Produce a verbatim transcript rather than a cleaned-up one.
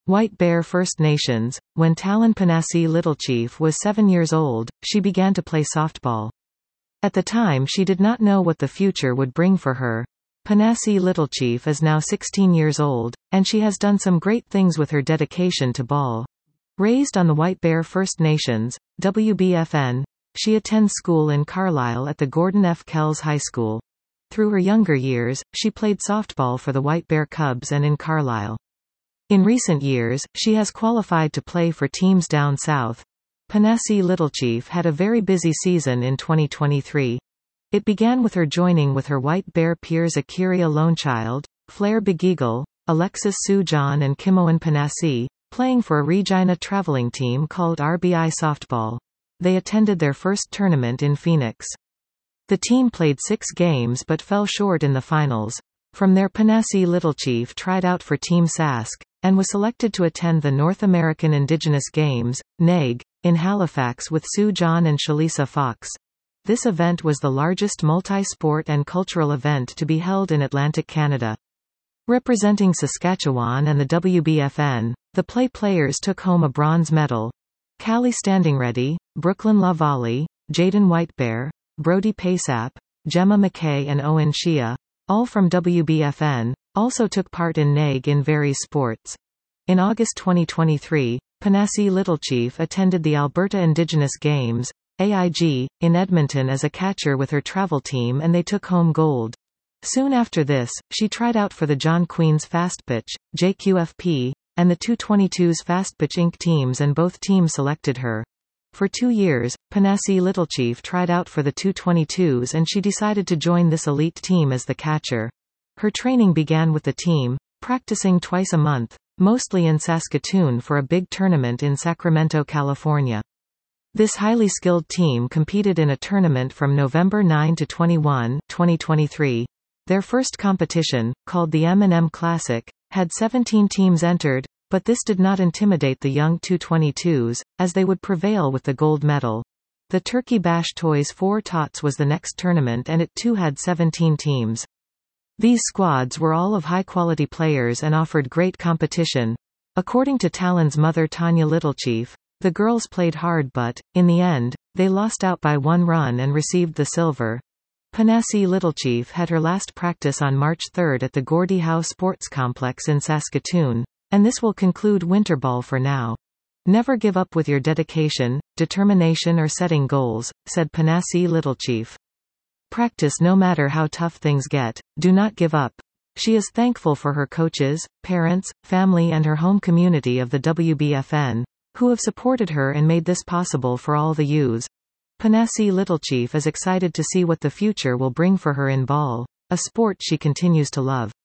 White Bear First Nations. When Talon Panassi Littlechief was seven years old, she began to play softball. At the time she did not know what the future would bring for her. Panassi Littlechief is now sixteen years old, and she has done some great things with her dedication to ball. Raised on the White Bear First Nations, W B F N, she attends school in Carlisle at the Gordon F. Kells High School. Through her younger years, she played softball for the White Bear Cubs and in Carlisle. In recent years, she has qualified to play for teams down south. Panassi Littlechief had a very busy season in twenty twenty-three. It began with her joining with her White Bear peers Akiria Lonechild, Flair Begeagle, Alexis Sue John and Kimoan Panassi, playing for a Regina traveling team called R B I Softball. They attended their first tournament in Phoenix. The team played six games but fell short in the finals. From there Panassi Littlechief tried out for Team Sask, and was selected to attend the North American Indigenous Games, N A G, in Halifax with Sue John and Shalisa Fox. This event was the largest multi-sport and cultural event to be held in Atlantic Canada. Representing Saskatchewan and the W B F N, the play players took home a bronze medal. Callie Standingready, Brooklyn Lavallee, Jaden Whitebear, Brody Paysap, Gemma McKay and Owen Shea, all from W B F N, also took part in N A G in various sports. In August twenty twenty-three, Panassi Littlechief attended the Alberta Indigenous Games, A I G, in Edmonton as a catcher with her travel team and they took home gold. Soon after this, she tried out for the John Queen's Fastpitch, J Q F P, and the two twenty-twos Fastpitch Incorporated teams and both teams selected her. For two years, Panassi Littlechief tried out for the two twenty-twos and she decided to join this elite team as the catcher. Her training began with the team, practicing twice a month, mostly in Saskatoon for a big tournament in Sacramento, California. This highly skilled team competed in a tournament from November ninth to twenty-first, twenty twenty-three. Their first competition, called the M and M Classic, had seventeen teams entered, but this did not intimidate the young two twenty-twos, as they would prevail with the gold medal. The Turkey Bash Toys Four Tots was the next tournament and it too had seventeen teams. These squads were all of high-quality players and offered great competition. According to Talon's mother Tanya Littlechief, the girls played hard but, in the end, they lost out by one run and received the silver. Panassi Littlechief had her last practice on March third at the Gordie Howe Sports Complex in Saskatoon, and this will conclude winter ball for now. Never give up with your dedication, determination or setting goals, said Panassi Littlechief. Practice no matter how tough things get, do not give up. She is thankful for her coaches, parents, family and her home community of the W B F N, who have supported her and made this possible for all the youths. Panassi Littlechief is excited to see what the future will bring for her in ball, a sport she continues to love.